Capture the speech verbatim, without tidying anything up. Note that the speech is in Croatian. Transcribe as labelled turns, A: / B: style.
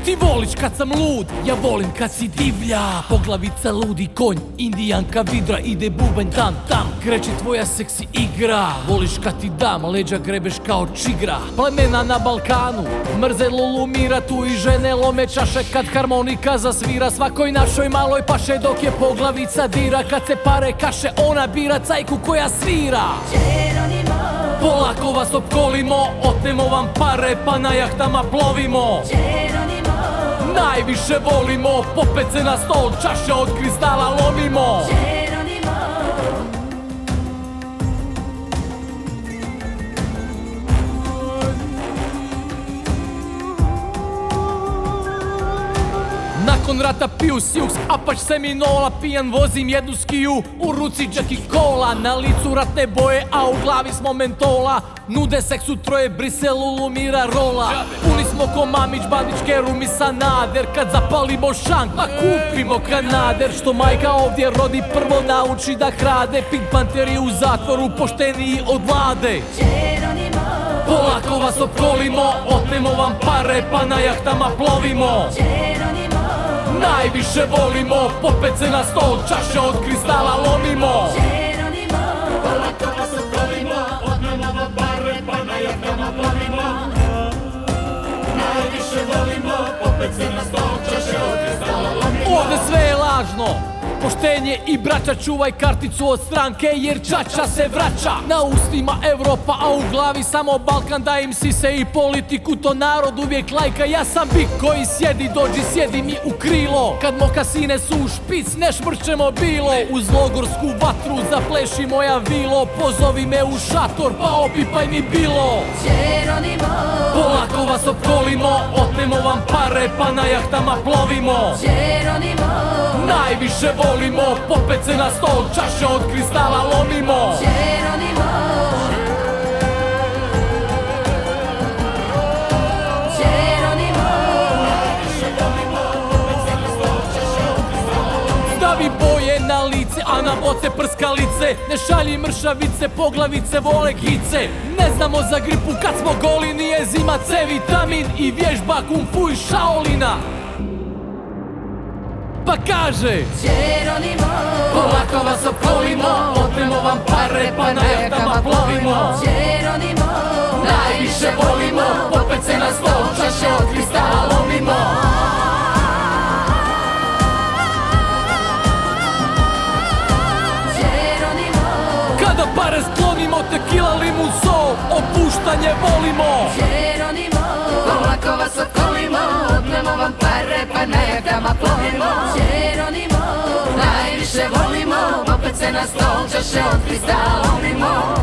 A: Ti voliš kad sam lud, ja volim kad si divlja. Poglavica ludi konj, indijanka vidra, ide bubanj tam tam, kreće tvoja seksi igra. Voliš kad ti dam, leđa grebeš kao čigra. Plemena na Balkanu, mrze lulu mira, tu i žene lome čaše kad harmonika zasvira. Svakoj našoj maloj paše dok je poglavica dira, kad se pare kaše ona bira cajku koja svira. Polako vas opkolimo, otnemo vam pare pa na jahtama plovimo. Najviše volimo, popece na stol, čaše od kristala lomimo. Nakon rata piju Siux, Apač Seminola, pijan vozim jednu skiju, u ruci džak i kola, na licu ratne boje, a u glavi smo mentola. Nude seksu troje, Brisel, Lulu, Mira, Rola. Puni smo ko Mamić, Bandić, Kerum i Sanader. Kad zapalimo šank, pa kupimo Kanader. Što majka ovdje rodi, prvo nauči da krade. Pink Panther je u zatvoru, pošteniji od Vlade. Polako vas opkolimo, otnemo vam pare, pa na jahtama plovimo. Najviše volimo, popece na stol, čaše od kristala lomimo.
B: Polako vas opkolimo, otnemo vam pare, pa na jahtama plovimo. Najviše volimo, popece na stol, čaše od kristala lomimo.
A: Ovdje sve je lažno, poštenje i braća, čuvaj karticu od stranke jer čača se vraća. Na ustima Evropa, a u glavi samo Balkan, da im sise i politiku, to narod uvijek lajka. Ja sam bik koji sjedi, dođi sjedi mi u krilo. Kad mokasine su u špic, ne šmrčemo bilo. Uz logorsku vatru zapleši moja vilo. Pozovi me u šator, pa opipaj mi bilo. Polako vas opkolimo, otnemo vam pare, pa na jahtama plovimo. Najviše volimo, popece na stol, čaše od kristala lomimo. Stavi boje na lice, a na boce prskalice. Ne šalji mršavice, poglavice vole kice. Ne znamo za gripu kad smo goli, nije zima, C vitamin i vježba kung fu i Shaolina. Pa kaže polako vas opkolimo, otnemo vam pare, pa na jahtama plovimo. Najviše volimo, popece na stol, čaše od kristala lomimo. Kada pare sklonimo, tequila, limun, sol, opuštanje volimo.
B: Polako vas opkolimo, otnemo vam pare, pa na jahtama plovimo. Najviše volimo, popece na stol, čaše od kristala lomimo.